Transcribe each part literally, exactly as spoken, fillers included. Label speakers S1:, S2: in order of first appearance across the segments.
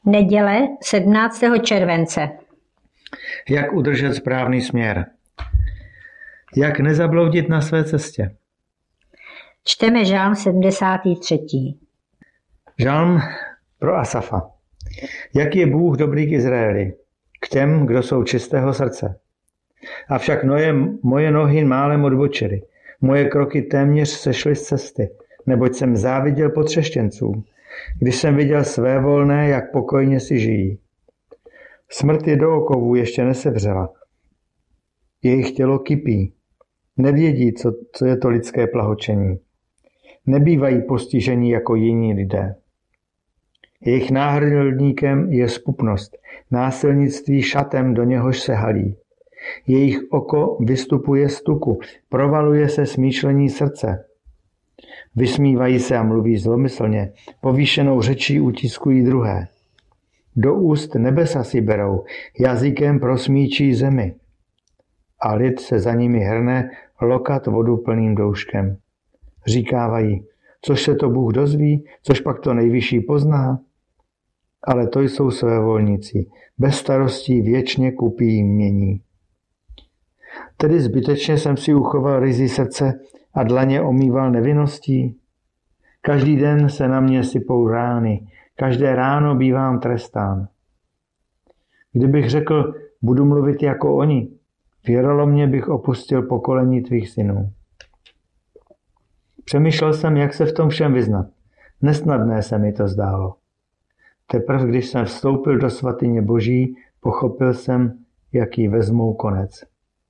S1: Neděle sedmnáctého července.
S2: Jak udržet správný směr? Jak nezabloudit na své cestě?
S1: Čteme žálm sedmdesátý třetí.
S2: Žálm pro Asafa. Jak je Bůh dobrý k Izraeli, k těm, kdo jsou čistého srdce. Avšak noje, moje nohy málem odbočily, moje kroky téměř sešly z cesty, neboť jsem záviděl potřeštěncům, když jsem viděl své volné, jak pokojně si žijí. Smrt je do okovů ještě nesevřela. Jejich tělo kypí. Nevědí, co, co je to lidské plahočení. Nebývají postižení jako jiní lidé. Jejich náhrdelníkem je zpupnost, násilnictví šatem, do něhož se halí. Jejich oko vystupuje z tuku, provaluje se smýšlení srdce. Vysmívají se a mluví zlomyslně, povýšenou řečí utiskují druhé. Do úst nebesa si berou, jazykem prosmíčí zemi. A lid se za nimi hrne lokat vodu plným douškem. Říkávají, což se to Bůh dozví, což pak to nejvyšší pozná. Ale to jsou svévolníci, bez starostí věčně kupí mění. Tedy zbytečně jsem si uchoval ryzí srdce a dlaně omýval nevinností. Každý den se na mě sypou rány, každé ráno bývám trestán. Kdybych řekl, budu mluvit jako oni, věrolomně bych opustil pokolení tvých synů. Přemýšlel jsem, jak se v tom všem vyznat. Nesnadné se mi to zdálo. Teprve, když jsem vstoupil do svatyně Boží, pochopil jsem, jaký vezmou konec.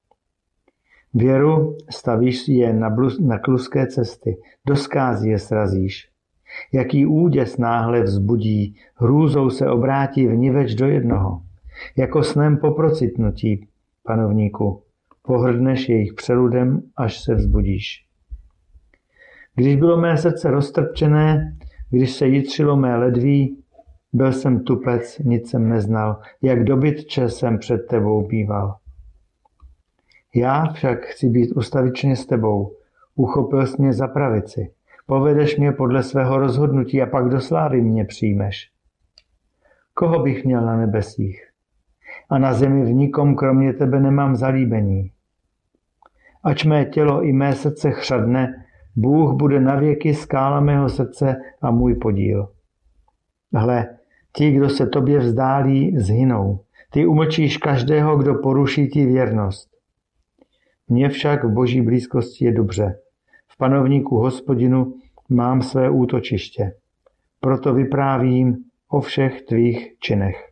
S2: Věru stavíš je na, bluz, na kluské cesty, do skází je srazíš. Jaký úděs náhle vzbudí, hrůzou se obrátí vniveč do jednoho. Jako snem po procitnutí, panovníku, pohrdneš jejich přeludem, až se vzbudíš. Když bylo mé srdce roztrpčené, když se jitřilo mé ledví, byl jsem tupec, nic jsem neznal, jak dobytče jsem před tebou býval. Já však chci být ustavičně s tebou, uchopil jsi mě za pravici, povedeš mě podle svého rozhodnutí a pak do slávy mě přijmeš. Koho bych měl na nebesích? A na zemi v nikom kromě tebe nemám zalíbení. Ač mé tělo i mé srdce chřadne, Bůh bude navěky skála mého srdce a můj podíl. Hle, ti, kdo se tobě vzdálí, zhynou. Ty umlčíš každého, kdo poruší ti věrnost. Mně však v Boží blízkosti je dobře. V panovníku Hospodinu mám své útočiště. Proto vyprávím o všech tvých činech.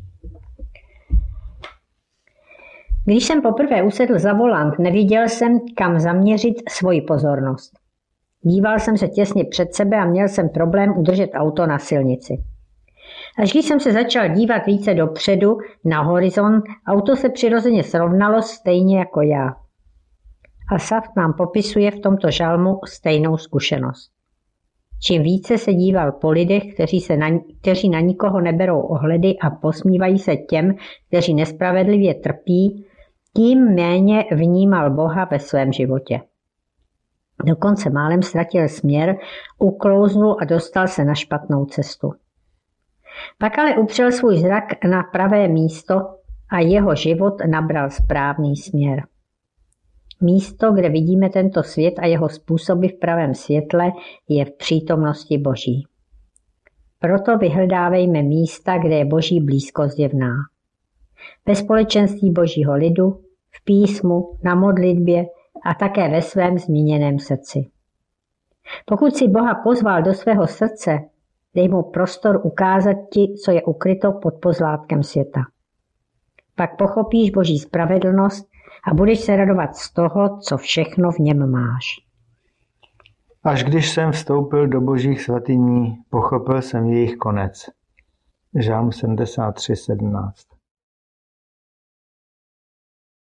S1: Když jsem poprvé usedl za volant, neviděl jsem, kam zaměřit svoji pozornost. Díval jsem se těsně před sebe a měl jsem problém udržet auto na silnici. Až když jsem se začal dívat více dopředu, na horizont, auto se přirozeně srovnalo stejně jako já. Asaf nám popisuje v tomto žalmu stejnou zkušenost. Čím více se díval po lidech, kteří, se na, kteří na nikoho neberou ohledy a posmívají se těm, kteří nespravedlivě trpí, tím méně vnímal Boha ve svém životě. Dokonce málem ztratil směr, uklouznul a dostal se na špatnou cestu. Pak ale upřel svůj zrak na pravé místo a jeho život nabral správný směr. Místo, kde vidíme tento svět a jeho způsoby v pravém světle, je v přítomnosti Boží. Proto vyhledávejme místa, kde je Boží blízkost zjevná. Ve společenství Božího lidu, v písmu, na modlitbě a také ve svém zmíněném srdci. Pokud si Boha pozval do svého srdce, dej mu prostor ukázat ti, co je ukryto pod pozlátkem světa. Pak pochopíš Boží spravedlnost a budeš se radovat z toho, co všechno v něm máš.
S2: Až když jsem vstoupil do Božích svatyní, pochopil jsem jejich konec. Žálm sedmdesát tři sedmnáct.